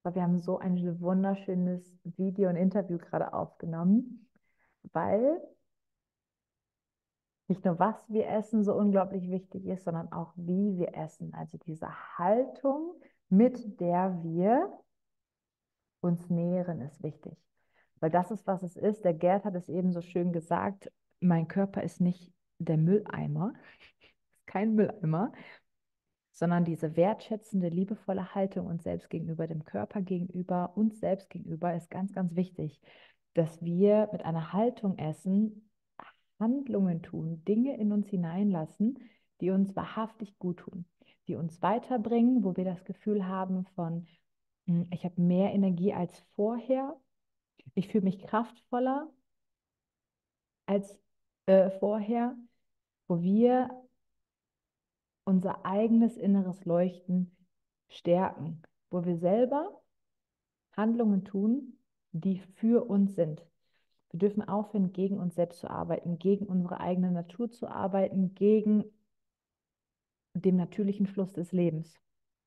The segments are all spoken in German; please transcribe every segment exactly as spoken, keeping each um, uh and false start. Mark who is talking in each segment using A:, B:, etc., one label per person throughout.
A: Aber wir haben so ein wunderschönes Video und Interview gerade aufgenommen, weil nicht nur was wir essen so unglaublich wichtig ist, sondern auch wie wir essen. Also diese Haltung, mit der wir uns nähren, ist wichtig. Weil das ist, was es ist. Der Gerd hat es eben so schön gesagt, mein Körper ist nicht der Mülleimer, ist kein Mülleimer, sondern diese wertschätzende, liebevolle Haltung uns selbst gegenüber, dem Körper gegenüber, uns selbst gegenüber, ist ganz, ganz wichtig, dass wir mit einer Haltung essen, Handlungen tun, Dinge in uns hineinlassen, die uns wahrhaftig gut tun, die uns weiterbringen, wo wir das Gefühl haben von, hm, ich habe mehr Energie als vorher, ich fühle mich kraftvoller als äh, vorher, wo wir unser eigenes inneres Leuchten stärken, wo wir selber Handlungen tun, die für uns sind. Wir dürfen aufhören, gegen uns selbst zu arbeiten, gegen unsere eigene Natur zu arbeiten, gegen den natürlichen Fluss des Lebens.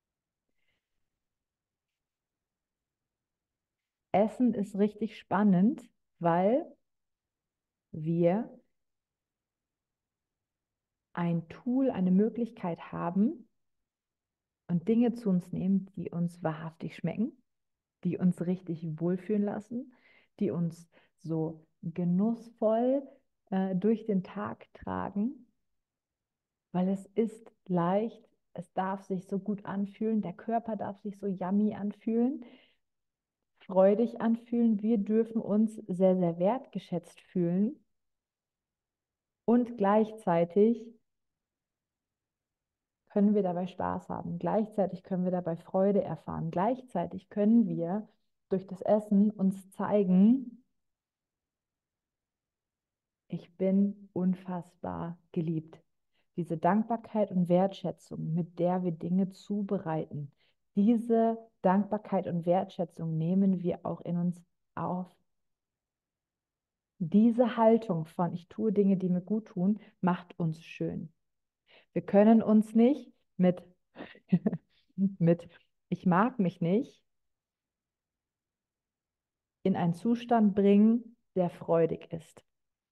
A: Essen ist richtig spannend, weil wir ein Tool, eine Möglichkeit haben und Dinge zu uns nehmen, die uns wahrhaftig schmecken, die uns richtig wohlfühlen lassen, die uns so genussvoll äh, durch den Tag tragen, weil es ist leicht, es darf sich so gut anfühlen, der Körper darf sich so yummy anfühlen, freudig anfühlen, wir dürfen uns sehr, sehr wertgeschätzt fühlen und gleichzeitig können wir dabei Spaß haben, gleichzeitig können wir dabei Freude erfahren, gleichzeitig können wir durch das Essen uns zeigen, ich bin unfassbar geliebt. Diese Dankbarkeit und Wertschätzung, mit der wir Dinge zubereiten, diese Dankbarkeit und Wertschätzung nehmen wir auch in uns auf. Diese Haltung von ich tue Dinge, die mir gut tun, macht uns schön. Wir können uns nicht mit, mit ich mag mich nicht in einen Zustand bringen, der freudig ist.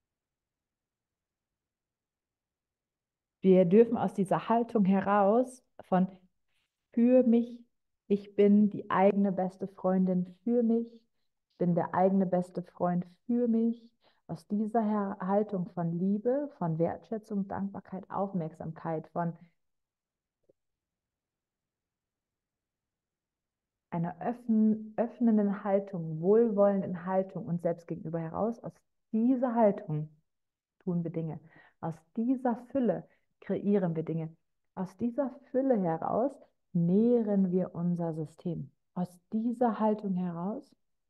A: Wir dürfen aus dieser Haltung heraus von für mich, ich bin die eigene beste Freundin für mich, ich bin der eigene beste Freund für mich, aus dieser Her Haltung von Liebe, von Wertschätzung, Dankbarkeit, Aufmerksamkeit, von einer öffn öffnenden Haltung, wohlwollenden Haltung uns selbst gegenüber heraus, aus dieser Haltung tun wir Dinge. Aus dieser Fülle kreieren wir Dinge. Aus dieser Fülle heraus nähren wir unser System. Aus dieser Haltung heraus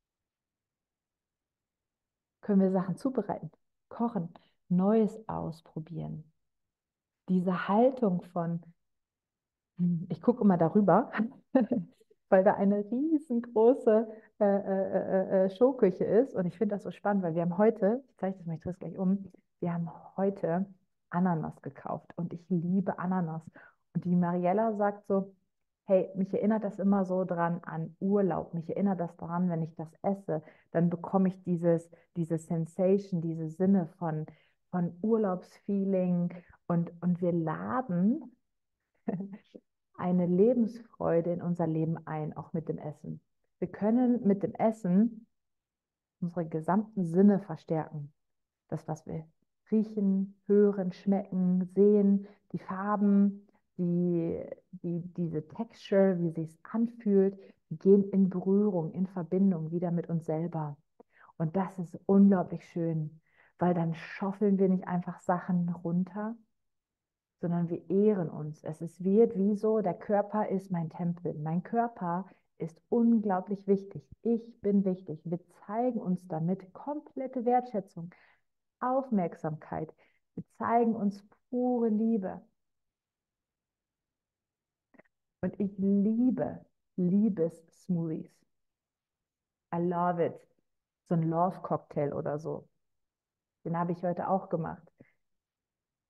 A: können wir Sachen zubereiten, kochen, Neues ausprobieren. Diese Haltung von, hm, ich gucke immer darüber, weil da eine riesengroße äh, äh, äh, äh, Showküche ist. Und ich finde das so spannend, weil wir haben heute, ich zeige das mal, ich drehe es gleich um, wir haben heute Ananas gekauft und ich liebe Ananas. Und die Mariella sagt so, hey, mich erinnert das immer so dran an Urlaub, mich erinnert das daran, wenn ich das esse, dann bekomme ich dieses, diese Sensation, diese Sinne von, von Urlaubsfeeling und, und wir laden eine Lebensfreude in unser Leben ein, auch mit dem Essen. Wir können mit dem Essen unsere gesamten Sinne verstärken. Das, was wir riechen, hören, schmecken, sehen, die Farben, die, die, diese Texture, wie sie es anfühlt, wir gehen in Berührung, in Verbindung wieder mit uns selber. Und das ist unglaublich schön, weil dann schoffeln wir nicht einfach Sachen runter, sondern wir ehren uns. Es ist wird wie so, der Körper ist mein Tempel. Mein Körper ist unglaublich wichtig. Ich bin wichtig. Wir zeigen uns damit komplette Wertschätzung, Aufmerksamkeit. Wir zeigen uns pure Liebe. Und ich liebe Liebes-Smoothies. I love it. So ein Love-Cocktail oder so. Den habe ich heute auch gemacht.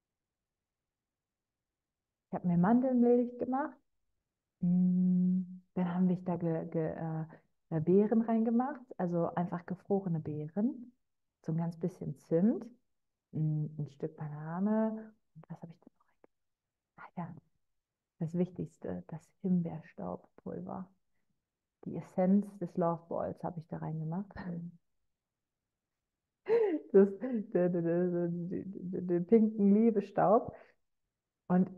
A: Ich habe mir Mandelmilch gemacht, mm, Dann haben wir da ge, ge, äh, äh, Beeren reingemacht, also einfach gefrorene Beeren, so ein ganz bisschen Zimt, ein, ein Stück Banane. Und was habe ich da noch reingemacht? Ah ja, das Wichtigste, das Himbeerstaubpulver. Die Essenz des Loveballs habe ich da reingemacht. Das, den, den, den, den pinken Liebestaub. Und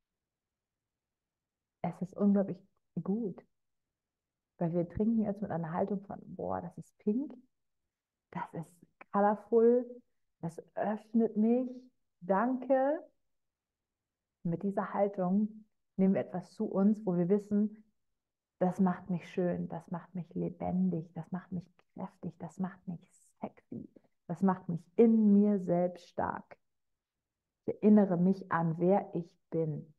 A: es ist unglaublich gut, weil wir trinken jetzt mit einer Haltung von, boah, das ist pink, das ist colorful, das öffnet mich, danke. Mit dieser Haltung nehmen wir etwas zu uns, wo wir wissen, das macht mich schön, das macht mich lebendig, das macht mich kräftig, das macht mich sexy, das macht mich in mir selbst stark. Ich erinnere mich an, wer ich bin.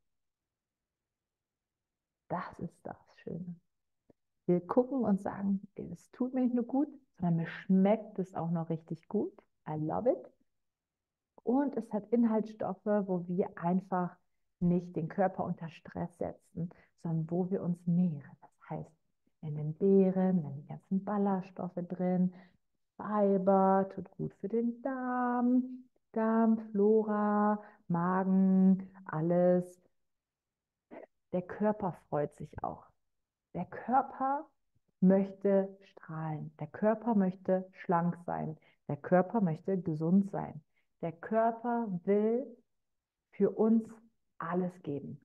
A: Das ist das Schöne. Wir gucken und sagen, es tut mir nicht nur gut, sondern mir schmeckt es auch noch richtig gut. I love it. Und es hat Inhaltsstoffe, wo wir einfach nicht den Körper unter Stress setzen, sondern wo wir uns nähren. Das heißt, in den Beeren sind die ganzen Ballaststoffe drin, Fiber, tut gut für den Darm, Darmflora, Magen, alles. Der Körper freut sich auch. Der Körper möchte strahlen. Der Körper möchte schlank sein. Der Körper möchte gesund sein. Der Körper will für uns alles geben.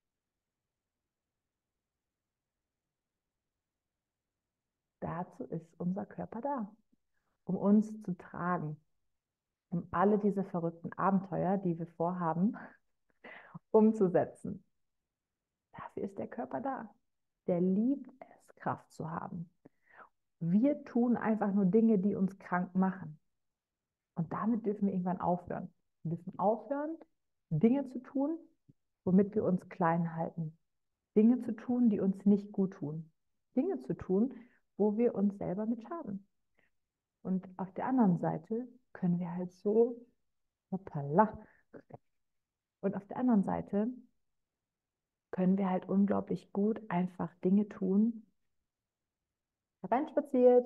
A: Dazu ist unser Körper da, um uns zu tragen, um alle diese verrückten Abenteuer, die wir vorhaben, umzusetzen. Dafür ist der Körper da. Der liebt es, Kraft zu haben. Wir tun einfach nur Dinge, die uns krank machen. Und damit dürfen wir irgendwann aufhören. Wir dürfen aufhören, Dinge zu tun, womit wir uns klein halten. Dinge zu tun, die uns nicht gut tun. Dinge zu tun, wo wir uns selber mit schaden. Und auf der anderen Seite können wir halt so, hoppala. Und auf der anderen Seite können wir halt unglaublich gut einfach Dinge tun. Hereinspaziert.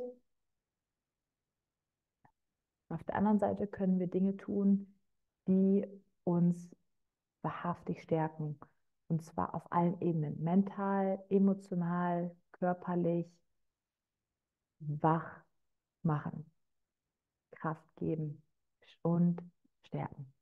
A: Auf der anderen Seite können wir Dinge tun, die uns wahrhaftig stärken. Und zwar auf allen Ebenen. Mental, emotional, körperlich, wach machen, Kraft geben und stärken.